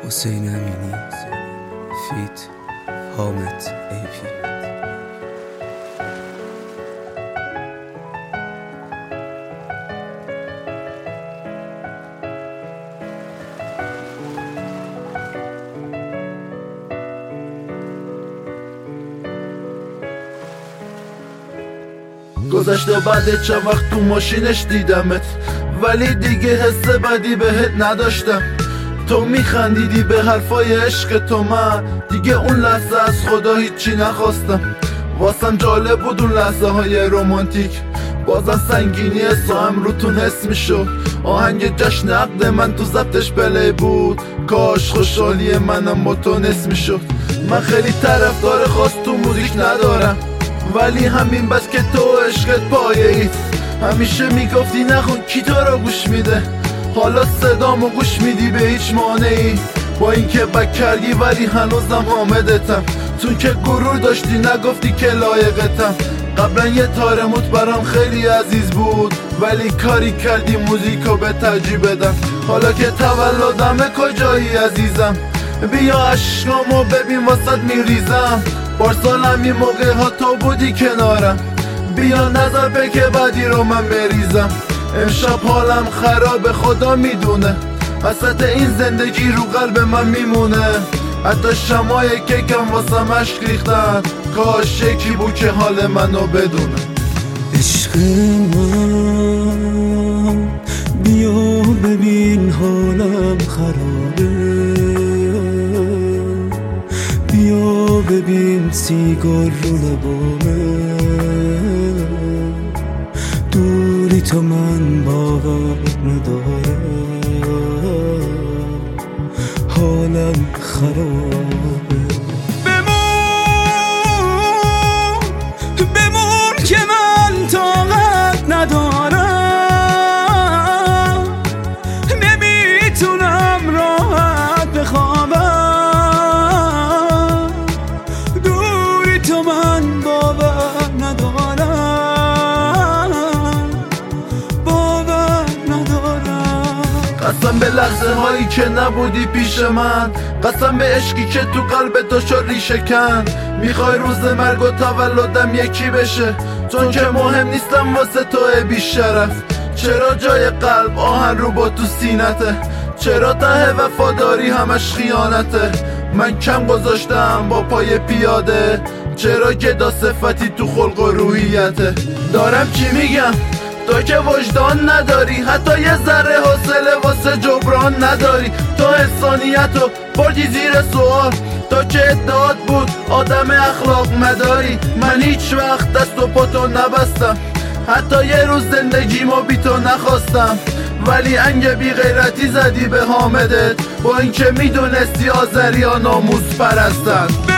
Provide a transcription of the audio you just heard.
حسین امینی فیت حامد ایپی. گذشته بعد چند وقت تو ماشینش دیدمت، ولی دیگه حس بدی بهت نداشتم. تو میخندیدی به حرفای عشق تو، من دیگه اون لحظه از خدا هیچی نخواستم. واسم جالب بود اون لحظه های رومانتیک، بازم سنگینی ساهم روتون حس میشد. آهنگ جشن عقد من تو ضبطش پلی بود، کاش خوشحالی منم با تو نصف میشد. من خیلی طرفدار خاص تو موزیک ندارم، ولی همین بس که تو عشقت پایه ای. همیشه میگفتی نخون کی تو رو گوش میده، حالا صدامو گوش میدی به هیچ مانعی. با اینکه بک کردی ولی هنوزم حامدتم، چون که غرور داشتی نگفتی که لایقتم. قبلا یه تارموت برام خیلی عزیز بود، ولی کاری کردی موزیکو به ترجیح بدم. حالا که تولدمه کجایی عزیزم، بیا عشقامو ببین واسد میریزم. پارسالم این موقع ها تو بودی کنارم، بیا نظر به که بعدی رو من بریزم. امشب حالم خراب خدا میدونه، وسط این زندگی رو قلب من میمونه. حتی شمای کیکم واسم عشق ریختن، کاش یکی بود که حال منو بدونه. عشق من بیا ببین حالم خرابه، بیا ببین سیگار رو لبامه. دوری تو من باور ندارم، حالم خرابه. بمون که من طاقت ندارم، نمیتونم راحت بخوابم. دوری تو من باور ندارم، باور ندارم. قسم به لحظه هایی که نبودی پیش من، قسم به عشقی که تو قلب تو شد ریشه کن. میخوای روز مرگ و تولدم یکی بشه، چون که مهم نیستم واسه تو بی شرف. چرا جای قلب آهن رو با تو سینته، چرا ته وفاداری همش خیانته. من کم گذاشتم با پای پیاده، چرا گدا صفتی تو خلق و روحیته. دارم چی میگم تو که وجدان نداری، حتی یه ذره حوصله واسه جبران نداری. تو انسانیتو بردی زیر سوال، تو که ادعات بود آدم اخلاق مداری. من هیچ وقت دست و پاتو نبستم، حتی یه روز زندگیمو بی تو نخواستم. ولی انگ بی غیرتی زدی به حامدت، با اینکه میدونستی آذریا ناموس پرستن.